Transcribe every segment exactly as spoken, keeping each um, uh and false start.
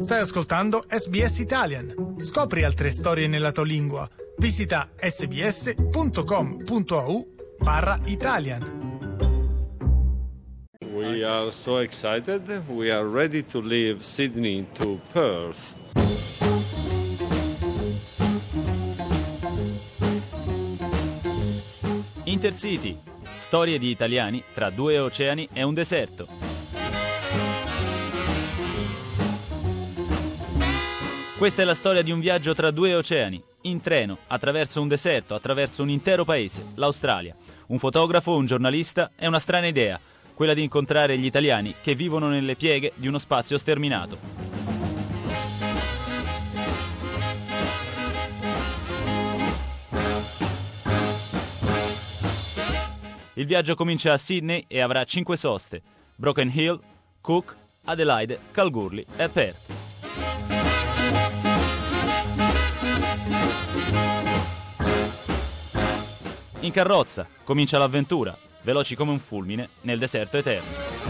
Stai ascoltando S B S Italian. Scopri altre storie nella tua lingua. Visita sbs.com.au barra Italian. We are so excited. We are ready to leave Sydney to Perth. Intercity. Storie di italiani tra due oceani e un deserto. Questa è la storia di un viaggio tra due oceani, in treno, attraverso un deserto, attraverso un intero paese, l'Australia. Un fotografo, un giornalista e una strana idea, quella di incontrare gli italiani che vivono nelle pieghe di uno spazio sterminato. Il viaggio comincia a Sydney e avrà cinque soste: Broken Hill, Cook, Adelaide, Kalgoorlie e Perth. In carrozza comincia l'avventura, veloci come un fulmine nel deserto eterno.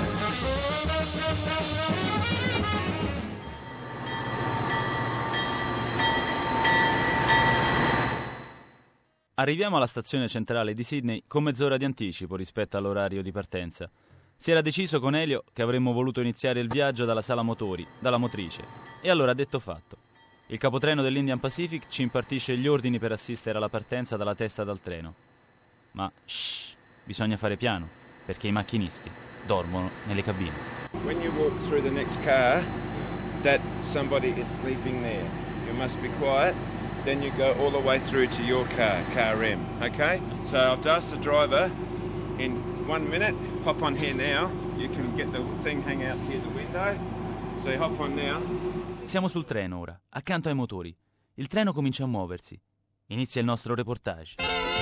Arriviamo alla stazione centrale di Sydney con mezz'ora di anticipo rispetto all'orario di partenza. Si era deciso con Elio che avremmo voluto iniziare il viaggio dalla sala motori, dalla motrice, e allora detto fatto. Il capotreno dell'Indian Pacific ci impartisce gli ordini per assistere alla partenza dalla testa dal treno. Ma shh, bisogna fare piano, perché i macchinisti dormono nelle cabine. When you walk through the next car, that somebody is sleeping there. You must be quiet. Then you go all the way through to your car, car M, okay? So I've asked the driver, in one minute, hop on here now. You can get the thing hang out here the window. So you hop on now. Siamo sul treno ora, accanto ai motori. Il treno comincia a muoversi. Inizia il nostro reportage.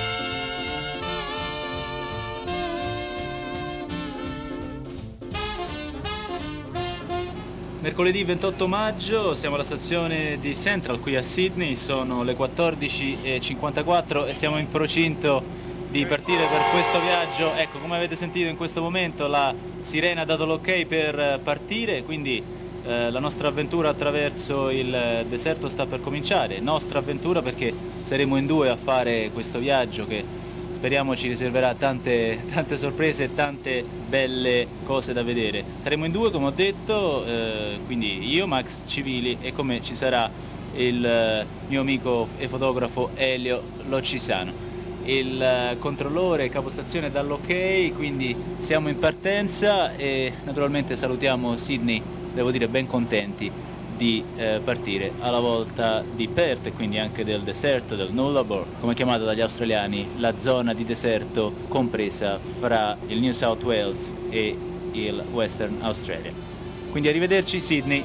Mercoledì ventotto maggio, siamo alla stazione di Central qui a Sydney, sono le quattordici e cinquantaquattro e siamo in procinto di partire per questo viaggio. Ecco, come avete sentito in questo momento la sirena ha dato l'ok per partire, quindi eh, la nostra avventura attraverso il deserto sta per cominciare. Nostra avventura perché saremo in due a fare questo viaggio che speriamo ci riserverà tante, tante sorprese e tante belle cose da vedere. Saremo in due, come ho detto, eh, quindi io, Max Civili, e come ci sarà il eh, mio amico e fotografo Elio Loccisano. Il eh, controllore capostazione dà l'ok, quindi siamo in partenza e naturalmente salutiamo Sydney, devo dire ben contenti di eh, partire alla volta di Perth e quindi anche del deserto, del Nullarbor, come è chiamata dagli australiani, la zona di deserto compresa fra il New South Wales e il Western Australia. Quindi arrivederci Sydney.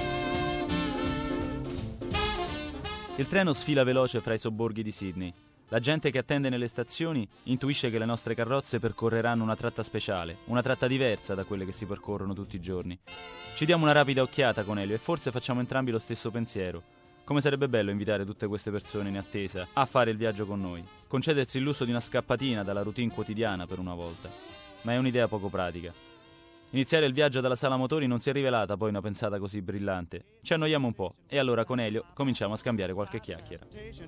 Il treno sfila veloce fra i sobborghi di Sydney. La gente che attende nelle stazioni intuisce che le nostre carrozze percorreranno una tratta speciale, una tratta diversa da quelle che si percorrono tutti i giorni. Ci diamo una rapida occhiata con Elio e forse facciamo entrambi lo stesso pensiero. Come sarebbe bello invitare tutte queste persone in attesa a fare il viaggio con noi, concedersi il lusso di una scappatina dalla routine quotidiana per una volta. Ma è un'idea poco pratica. Iniziare il viaggio dalla sala motori non si è rivelata poi una pensata così brillante. Ci annoiamo un po' e allora con Elio cominciamo a scambiare qualche chiacchiera.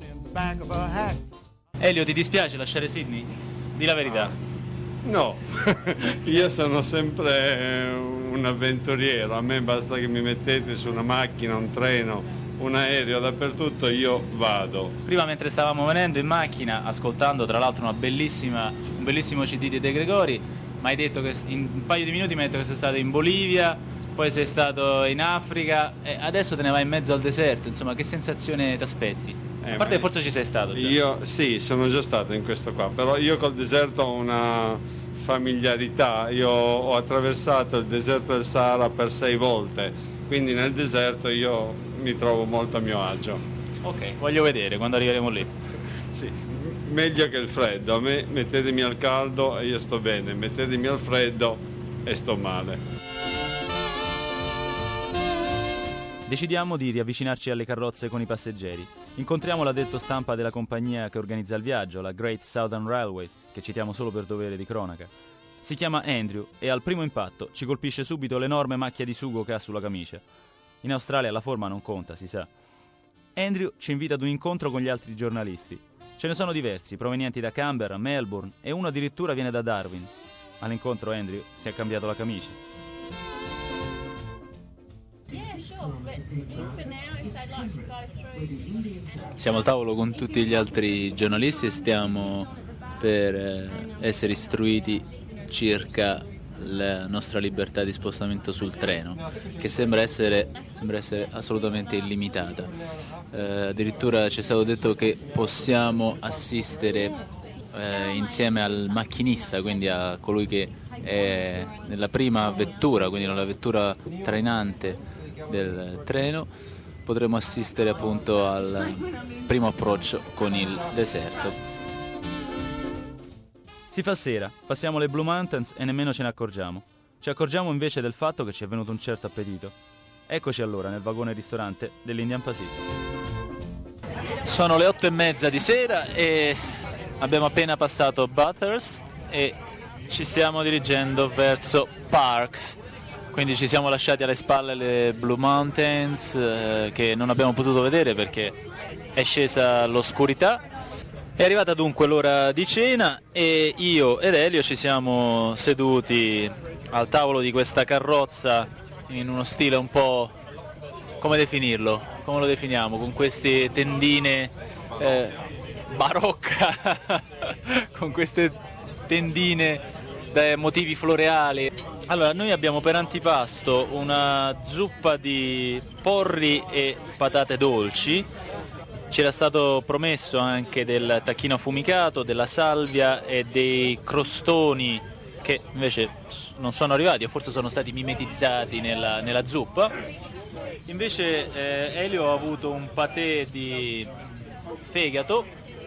Elio, ti dispiace lasciare Sydney? Di la verità. No, io sono sempre un avventuriero, a me basta che mi mettete su una macchina, un treno, un aereo, dappertutto io vado. Prima mentre stavamo venendo in macchina, ascoltando tra l'altro una bellissima, un bellissimo C D di De Gregori, mi hai detto che in un paio di minuti mi hai detto che sei stato in Bolivia, poi sei stato in Africa e adesso te ne vai in mezzo al deserto, insomma che sensazione ti aspetti? Eh, A parte che forse ci sei stato già. Io sì, sono già stato in questo qua, però io col deserto ho una familiarità, io ho attraversato il deserto del Sahara per sei volte, quindi nel deserto io mi trovo molto a mio agio. Ok, voglio vedere quando arriveremo lì. Sì, meglio che il freddo, a me mettetemi al caldo e io sto bene, mettetemi al freddo e sto male. Decidiamo di riavvicinarci alle carrozze con i passeggeri. Incontriamo l'addetto stampa della compagnia che organizza il viaggio, la Great Southern Railway, che citiamo solo per dovere di cronaca. Si chiama Andrew e al primo impatto ci colpisce subito l'enorme macchia di sugo che ha sulla camicia. In Australia la forma non conta, si sa. Andrew ci invita ad un incontro con gli altri giornalisti. Ce ne sono diversi, provenienti da Canberra, Melbourne e uno addirittura viene da Darwin. All'incontro Andrew si è cambiato la camicia. Siamo al tavolo con tutti gli altri giornalisti e stiamo per essere istruiti circa la nostra libertà di spostamento sul treno, che sembra essere, sembra essere assolutamente illimitata. Eh, addirittura ci è stato detto che possiamo assistere eh, insieme al macchinista, quindi a colui che è nella prima vettura, quindi nella vettura trainante del treno, potremo assistere appunto al primo approccio con il deserto. Si fa sera, passiamo le Blue Mountains e nemmeno ce ne accorgiamo. Ci accorgiamo invece del fatto che ci è venuto un certo appetito. Eccoci allora nel vagone ristorante dell'Indian Pacific. Sono le otto e mezza di sera e abbiamo appena passato Bathurst e ci stiamo dirigendo verso Parkes. Quindi ci siamo lasciati alle spalle le Blue Mountains eh, che non abbiamo potuto vedere perché è scesa l'oscurità. È arrivata dunque l'ora di cena e io ed Elio ci siamo seduti al tavolo di questa carrozza in uno stile un po', come definirlo? Come lo definiamo? Con queste tendine eh, barocca, con queste tendine dai motivi floreali. Allora, noi abbiamo per antipasto una zuppa di porri e patate dolci. C'era stato promesso anche del tacchino affumicato, della salvia e dei crostoni che invece non sono arrivati o forse sono stati mimetizzati nella, nella zuppa. Invece eh, Elio ha avuto un patè di fegato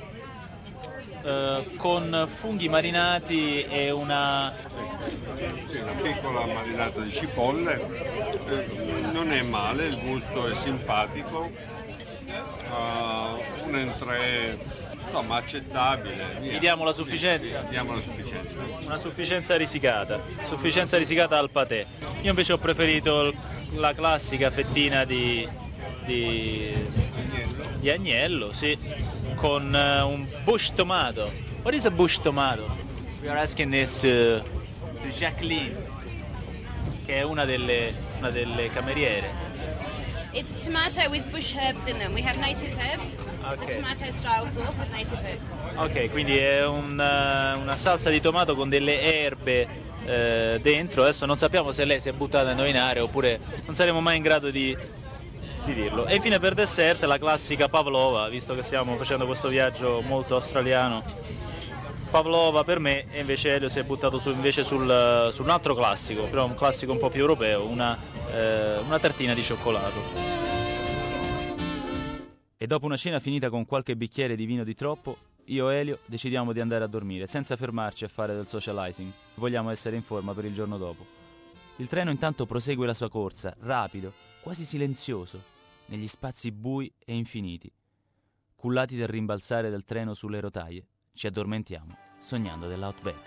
eh, con funghi marinati e una... Sì, una piccola marinata di cipolle. Eh, non è male, il gusto è simpatico. Uh, un entrée insomma accettabile. Gli diamo la sufficienza? Sì, sì, diamo la sufficienza. Una sufficienza risicata, sufficienza risicata al patè. Io invece ho preferito il, la classica fettina di, di, di agnello, sì, con uh, un bush tomato. What is a bush tomato? We are asking this to, to Jacqueline, che è una delle, una delle cameriere. It's tomato with bush herbs in them. We have native herbs. Okay. It's a tomato style sauce with native herbs. Ok, quindi è una, una salsa di tomato con delle erbe eh, dentro. Adesso non sappiamo se lei si è buttata a indovinare oppure non saremo mai in grado di, di dirlo. E infine per dessert la classica pavlova, visto che stiamo facendo questo viaggio molto australiano. Pavlova per me e invece Elio si è buttato su, invece sul, su un altro classico, però un classico un po' più europeo, una, eh, una tartina di cioccolato. E dopo una cena finita con qualche bicchiere di vino di troppo, io e Elio decidiamo di andare a dormire senza fermarci a fare del socializing. Vogliamo essere in forma per il giorno dopo. Il treno intanto prosegue la sua corsa, rapido, quasi silenzioso, negli spazi bui e infiniti. Cullati dal rimbalzare del treno sulle rotaie, ci addormentiamo, sognando dell'Outback.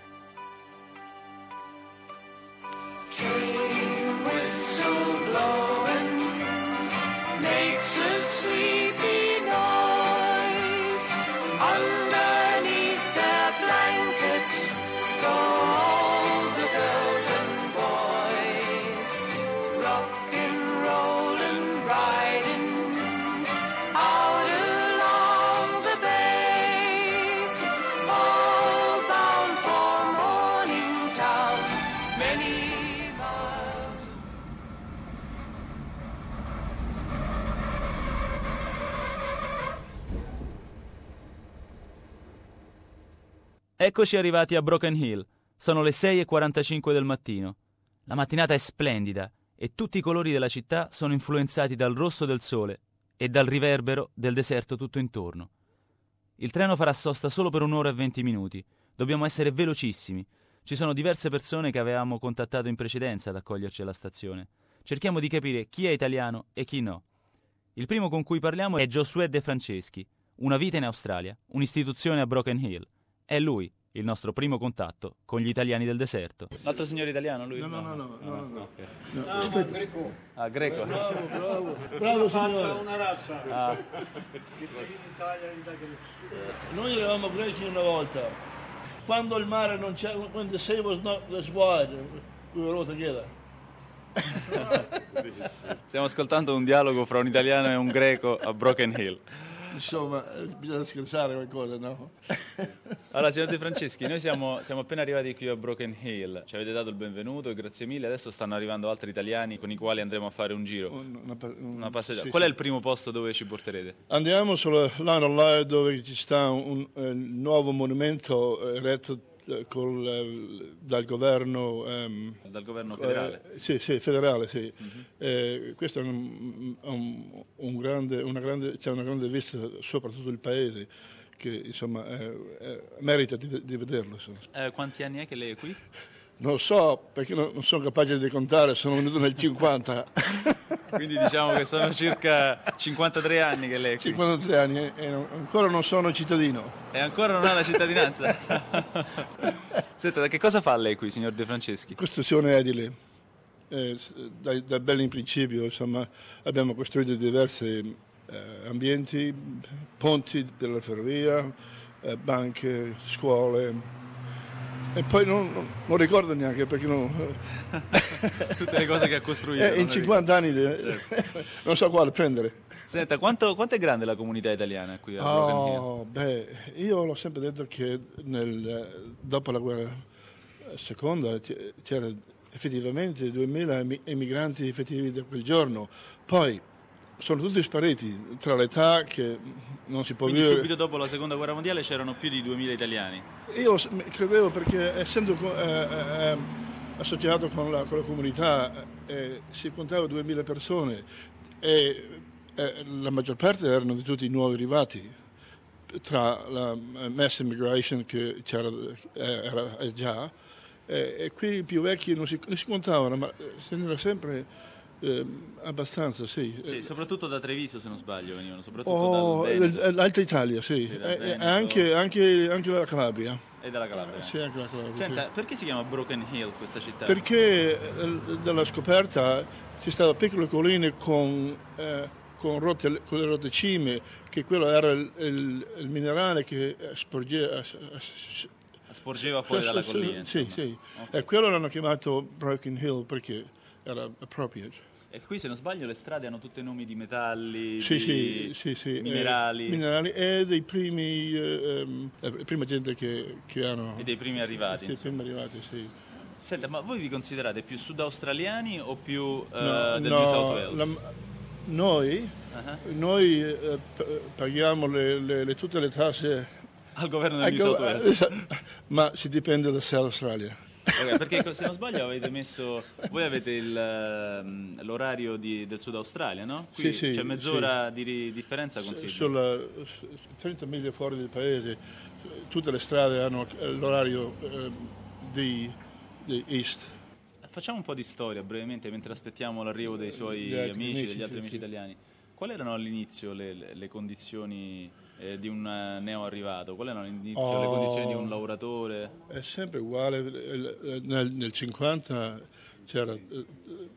Train whistle blowing makes a sleepy noise. Underneath their blankets go all the girls and boys, rock and roll and riding out along the bay, all bound for Morningtown, many miles. Eccoci arrivati a Broken Hill. Sono le sei e quarantacinque del mattino. La mattinata è splendida e tutti i colori della città sono influenzati dal rosso del sole e dal riverbero del deserto tutto intorno. Il treno farà sosta solo per un'ora e venti minuti. Dobbiamo essere velocissimi. Ci sono diverse persone che avevamo contattato in precedenza ad accoglierci alla stazione. Cerchiamo di capire chi è italiano e chi no. Il primo con cui parliamo è Giosuè De Franceschi, una vita in Australia, un'istituzione a Broken Hill. È lui, il nostro primo contatto con gli italiani del deserto. L'altro signore italiano, lui? No, no, no, no, no, no, no. Okay. no. Aspetta. Greco. Ah, greco. Bravo, bravo, bravo signore. Una razza. Ah. Che vive in Italia in Italia. Noi eravamo greci una volta. Quando il mare non c'era, when the sea was not this wide, we were all together. Stiamo ascoltando un dialogo fra un italiano e un greco a Broken Hill. Insomma, bisogna scherzare qualcosa, no? Allora, signor De Franceschi, noi siamo, siamo appena arrivati qui a Broken Hill. Ci avete dato il benvenuto e grazie mille. Adesso stanno arrivando altri italiani con i quali andremo a fare un giro, Una, un, una passeggiata. sì, Qual è sì. il primo posto dove ci porterete? Andiamo sulla Line of Light dove ci sta un, un nuovo monumento eretto col, eh, dal governo um, Dal governo federale? Eh, sì, sì, federale, sì. Mm-hmm. Eh, questo è un, un, un grande, una grande, c'è una grande vista sopra tutto il paese che insomma eh, eh, merita di, di vederlo. Insomma. Eh, quanti anni è che lei è qui? Non lo so, perché non, non sono capace di contare, sono venuto nel cinquanta. Quindi diciamo che sono circa cinquantatré anni che lei è qui. cinquantatré anni e, e non, ancora non sono cittadino. E ancora non ha la cittadinanza? Senta, da che cosa fa lei qui, signor De Franceschi? Costruzione edile. Eh, dai, da bello in principio, insomma, abbiamo costruito diversi eh, ambienti, ponti della ferrovia, eh, banche, scuole. E poi non, non, non ricordo neanche perché non... Tutte le cose che ha costruito. Eh, in cinquanta anni certo. Non so quale prendere. Senta, quanto, quanto è grande la comunità italiana qui a Broken Hill? Oh, beh, io l'ho sempre detto che nel, dopo la guerra seconda c'era effettivamente duemila emigranti effettivi da quel giorno. Poi sono tutti spariti tra l'età che non si può Quindi vivere. subito dopo la seconda guerra mondiale c'erano più di duemila italiani? Io credevo perché essendo eh, eh, associato con la, con la comunità eh, si contava duemila persone e eh, la maggior parte erano di tutti nuovi arrivati tra la mass immigration che c'era eh, era già eh, e qui i più vecchi non si, non si contavano ma se ne era sempre Eh, abbastanza, sì. Sì, soprattutto da Treviso, se non sbaglio, venivano, soprattutto Oh, dal Veneto. l'Alta Italia, sì. Sì, dal e, Veneto. e anche, anche, anche la Calabria. E dalla Calabria. Sì, anche la Calabria. Senta, sì. perché si chiama Broken Hill questa città? Perché eh, dalla scoperta ci stavano piccole colline con, eh, con, rotte, con le rotte cime, che quello era il, il, il minerale che sporgeva... Sporgeva fuori dalla collina. Sì, insomma. sì. Okay. E quello l'hanno chiamato Broken Hill perché era appropriate. E qui, se non sbaglio, le strade hanno tutti nomi di metalli, Sì, di sì, sì, sì. minerali Eh, minerali e dei primi, eh, ehm, la prima gente che, che hanno... e dei primi arrivati. Sì, insomma. primi arrivati, sì. Senta, ma voi vi considerate più sudaustraliani o più eh, No, del no, New South Wales? la- noi, Uh-huh. noi eh, p- paghiamo le, le- le- tutte le tasse, Al governo del al New go- South Wales. ma si dipende da South Australia. Ok, perché se non sbaglio avete messo, voi avete il, ehm, l'orario di- del Sud Australia, no? Qui Sì, sì, c'è mezz'ora di ri- differenza con Sydney. Sulla trenta miglia fuori del paese, tutte le strade hanno l'orario eh, di, di East. Facciamo un po' di storia brevemente mentre aspettiamo l'arrivo dei suoi Gli altri amici, amici, degli altri sì, amici sì. italiani. Quali erano all'inizio le, le- le condizioni eh, di un eh, neoarrivato? Quali erano all'inizio le Oh. condizioni di un lavoratore? È sempre uguale, eh, nel, nel cinquanta c'era eh,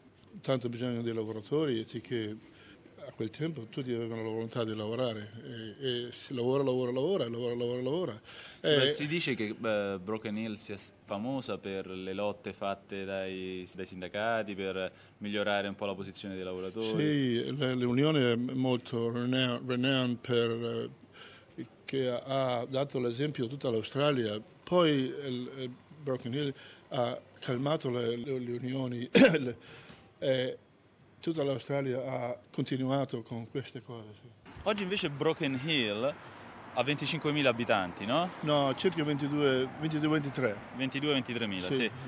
tanto bisogno di lavoratori e che a quel tempo tutti avevano la volontà di lavorare e, e si lavora, lavora, lavora, lavora, lavora, lavora. Cioè, E- si dice che eh, Broken Hill sia s- famosa per le lotte fatte dai, dai sindacati per migliorare un po' la posizione dei lavoratori. Sì, le- l'Unione è molto renowned renowned per eh, che ha dato l'esempio a tutta l'Australia. Poi il, il Broken Hill ha calmato le, le, le unioni le- e tutta l'Australia ha continuato con queste cose. sì. Oggi invece Broken Hill ha venticinquemila abitanti, no? No, circa ventidue ventitré. ventidue ventitré mila, sì. Sì.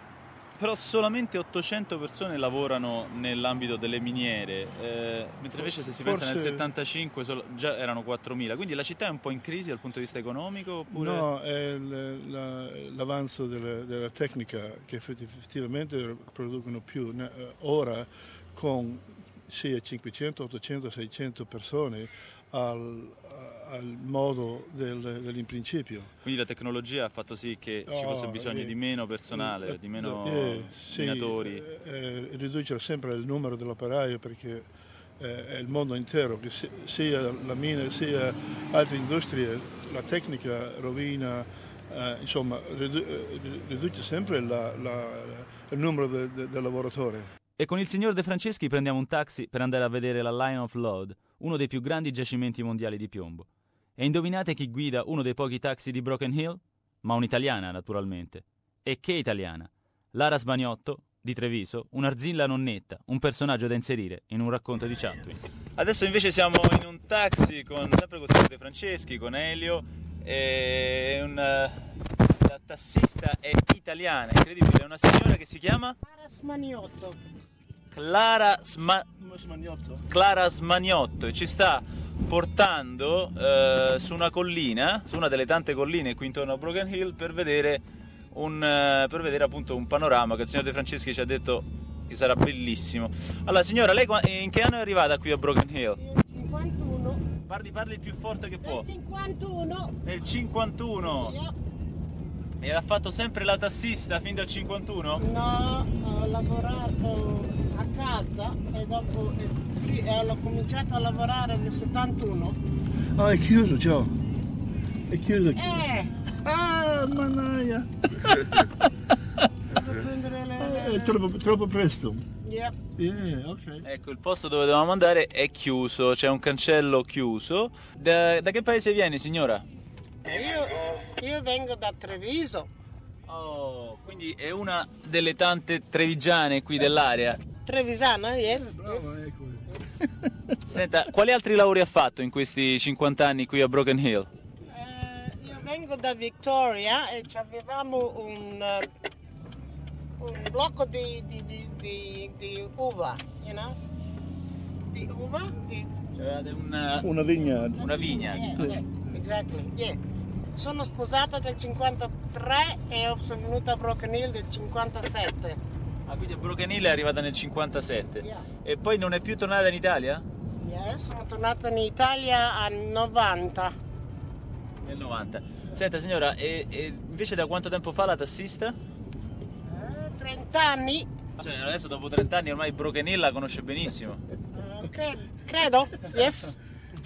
Però solamente ottocento persone lavorano nell'ambito delle miniere, eh, mentre invece se si pensa nel Forse- settantacinque solo- già erano quattromila, quindi la città è un po' in crisi dal punto di vista economico? Oppure... No, è il- la- l'avanzo della, della tecnica che effetti- effettivamente producono più. Ne- eh, Ora con sì, cinquecento, ottocento, seicento persone al, al modo del, dell'imprincipio. Quindi la tecnologia ha fatto sì che ci fosse Oh, bisogno eh, di meno personale, eh, di meno eh, sì, minatori. eh, eh, riduce sempre il numero dell'operaio perché eh, è il mondo intero, che si- sia la mina sia altre industrie, la tecnica rovina, eh, insomma ridu- eh, riduce sempre la- la- il numero de- de- del lavoratore. E con il signor De Franceschi prendiamo un taxi per andare a vedere la Line of Lode, uno dei più grandi giacimenti mondiali di piombo. E indovinate chi guida uno dei pochi taxi di Broken Hill? Ma un'italiana, naturalmente. E che italiana? Lara Sbaniotto, di Treviso, un'arzilla nonnetta, un personaggio da inserire in un racconto di Chatwin. Adesso invece siamo in un taxi con sempre con il signor De Franceschi, con Elio, e un, la tassista è italiana, incredibile, è una signora che si chiama? Clara Smaniotto. Clara, Sma- Smaniotto. Clara Smaniotto, e ci sta portando eh, su una collina, su una delle tante colline qui intorno a Broken Hill per vedere, un, eh, per vedere appunto un panorama che il signor De Franceschi ci ha detto che sarà bellissimo. Allora signora, lei qua- in che anno è arrivata qui a Broken Hill? cinquantuno. Parli, parli il più forte che può. cinquantuno. Nel cinquantuno. Io- E ha fatto sempre la tassista fin dal cinquantuno? No, ho lavorato a casa e dopo e, qui- e ho cominciato a lavorare nel settantuno. Ah, è chiuso, ciao. È chiuso. Eh, Ah, mannaia. devo prendere le... Eh, È troppo, troppo presto. Yeah. Yeah, ok. Ecco, il posto dove dovevamo andare è chiuso, c'è un cancello chiuso. Da, da che paese vieni, signora? Io, io vengo da Treviso. Oh, quindi è una delle tante trevigiane qui dell'area. Trevisana, yes. Bravo, yes. ecco. Senta, quali altri lavori ha fatto in questi cinquanta anni qui a Broken Hill? Eh, io vengo da Victoria e ci avevamo un, eh, un blocco di, di, di, di, di uva, you know? Di uva? Di, C'avevate una, Una vigna. una vigna. yeah, okay, exactly, yeah. Sono sposata del cinquantatré e sono venuta a Broken Hill del cinquantasette. Ah, quindi a Broken Hill è arrivata nel cinquantasette. Yeah. E poi non è più tornata in Italia? Yes, sono tornata in Italia a novanta. Nel novanta. Senta signora, e, e invece da quanto tempo fa la tassista? Eh, trenta anni. Cioè adesso dopo trenta anni ormai Broken Hill la conosce benissimo. Eh, cre- credo, yes.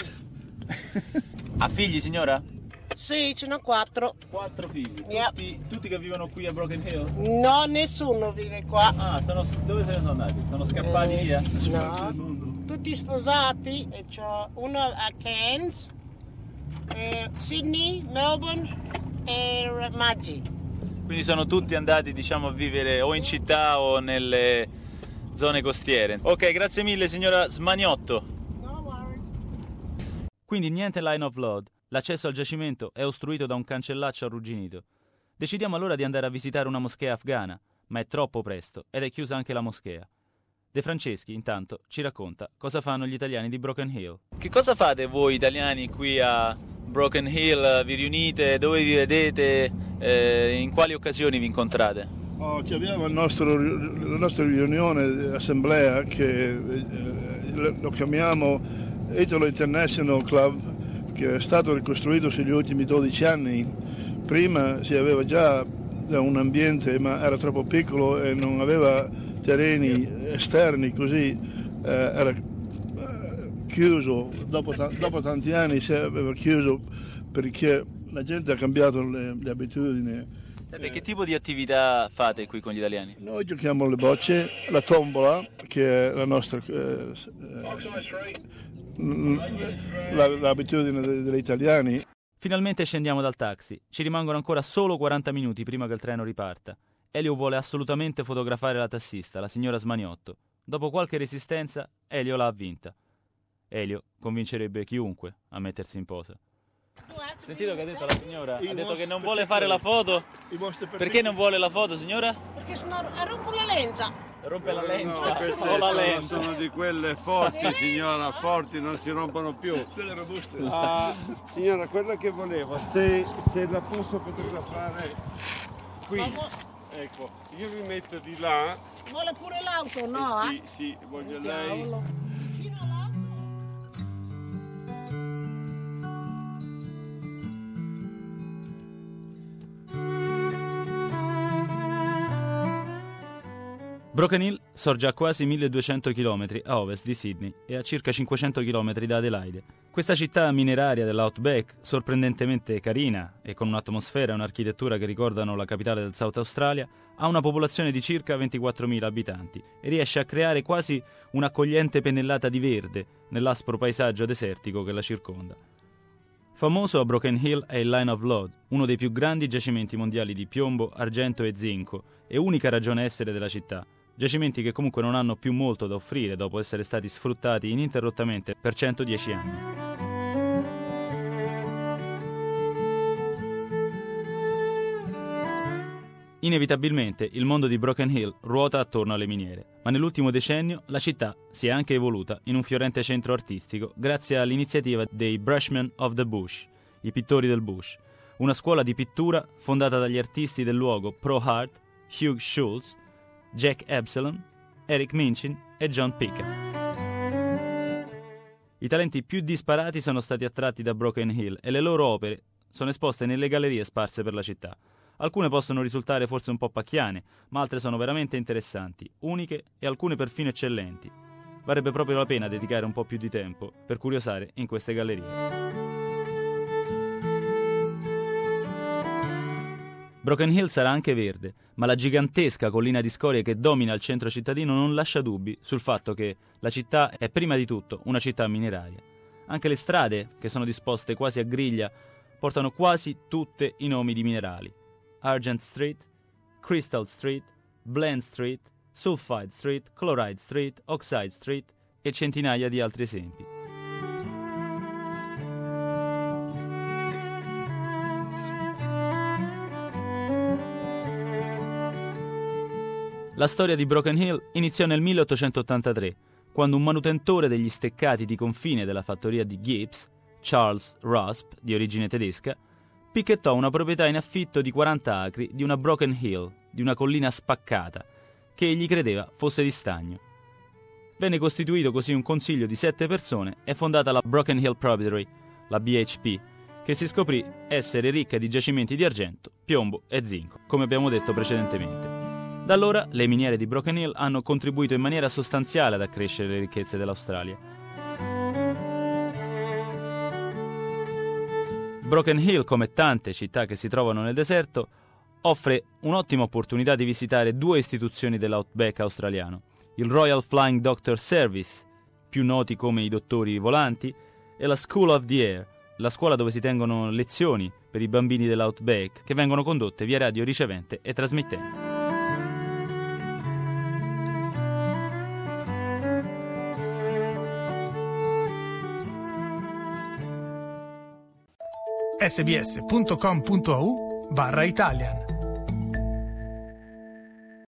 Ha figli signora? Sì, ce n'ho quattro. Quattro figli. Yeah. Tutti, tutti che vivono qui a Broken Hill? No, nessuno vive qua. Ah, sono, dove se ne sono andati? Sono scappati Eh, via? No, tutti sposati e c'ho uno a Cairns, eh, Sydney, Melbourne e Maggi. Quindi sono tutti andati, diciamo, a vivere o in città o nelle zone costiere. Ok, grazie mille signora Smaniotto. No worries. Quindi niente line of load. L'accesso al giacimento è ostruito da un cancellaccio arrugginito. Decidiamo allora di andare a visitare una moschea afghana, ma è troppo presto ed è chiusa anche la moschea. De Franceschi, intanto, ci racconta cosa fanno gli italiani di Broken Hill. Che cosa fate voi italiani qui a Broken Hill? Vi riunite? Dove vi vedete? Eh, in quali occasioni vi incontrate? Oh, ci abbiamo il nostro, la nostra riunione, assemblea, che eh, lo chiamiamo Italo International Club, che è stato ricostruito negli ultimi dodici anni. Prima si aveva già un ambiente, ma era troppo piccolo e non aveva terreni esterni, così eh, era eh, chiuso. Dopo, ta- dopo tanti anni si aveva chiuso perché la gente ha cambiato le, le abitudini. Senti, che tipo di attività fate qui con gli italiani? Noi giochiamo le bocce, la tombola, che è la nostra eh, eh, la, l'abitudine de- degli italiani. Finalmente scendiamo dal taxi. Ci rimangono ancora solo quaranta minuti prima che il treno riparta. Elio vuole assolutamente fotografare la tassista, la signora Smaniotto. Dopo qualche resistenza, Elio l'ha vinta. Elio convincerebbe chiunque a mettersi in posa. Sentito che ha detto la signora? Ha detto che non vuole fare la foto. Perché non vuole la foto, signora? Perché sono, rompo la lenza. Rompe la No, lenza. queste o la sono, lenza. sono di quelle forti, signora, forti, non si rompono più. Delle robuste. Ah, signora, quella che volevo, se, se la posso fotografare qui, Ma vo- ecco, io mi metto di là. Vuole pure l'auto, no? Eh, sì, sì, voglio lei. Diavolo. Vicino all'auto? Broken Hill sorge a quasi milleduecento chilometri a ovest di Sydney e a circa cinquecento chilometri da Adelaide. Questa città mineraria dell'Outback, sorprendentemente carina e con un'atmosfera e un'architettura che ricordano la capitale del South Australia, ha una popolazione di circa ventiquattromila abitanti e riesce a creare quasi un'accogliente pennellata di verde nell'aspro paesaggio desertico che la circonda. Famoso a Broken Hill è il Line of Lode, uno dei più grandi giacimenti mondiali di piombo, argento e zinco e unica ragione essere della città. Giacimenti che comunque non hanno più molto da offrire dopo essere stati sfruttati ininterrottamente per centodieci anni. Inevitabilmente il mondo di Broken Hill ruota attorno alle miniere, ma nell'ultimo decennio la città si è anche evoluta in un fiorente centro artistico grazie all'iniziativa dei Bushmen of the Bush, i pittori del bush, una scuola di pittura fondata dagli artisti del luogo Pro Hart, Hugh Schultz, Jack Epsilon, Eric Minchin e John Pica. I talenti più disparati sono stati attratti da Broken Hill e le loro opere sono esposte nelle gallerie sparse per la città. Alcune possono risultare forse un po' pacchiane, ma altre sono veramente interessanti, uniche e alcune perfino eccellenti. Varrebbe proprio la pena dedicare un po' più di tempo per curiosare in queste gallerie. Broken Hill sarà anche verde, ma la gigantesca collina di scorie che domina il centro cittadino non lascia dubbi sul fatto che la città è prima di tutto una città mineraria. Anche le strade, che sono disposte quasi a griglia, portano quasi tutte i nomi di minerali. Argent Street, Crystal Street, Blend Street, Sulfide Street, Chloride Street, Oxide Street e centinaia di altri esempi. La storia di Broken Hill iniziò nel milleottocentottantatré, quando un manutentore degli steccati di confine della fattoria di Gibbs, Charles Rasp, di origine tedesca, picchettò una proprietà in affitto di quaranta acri di una Broken Hill, di una collina spaccata, che egli credeva fosse di stagno. Venne costituito così un consiglio di sette persone e fondata la Broken Hill Proprietary, la B H P, che si scoprì essere ricca di giacimenti di argento, piombo e zinco, come abbiamo detto precedentemente. Da allora le miniere di Broken Hill hanno contribuito in maniera sostanziale ad accrescere le ricchezze dell'Australia. Broken Hill, come tante città che si trovano nel deserto, offre un'ottima opportunità di visitare due istituzioni dell'Outback australiano, il Royal Flying Doctor Service, più noti come i dottori volanti, e la School of the Air, la scuola dove si tengono lezioni per i bambini dell'Outback, che vengono condotte via radio ricevente e trasmittente. sbs punto com punto a u barra Italian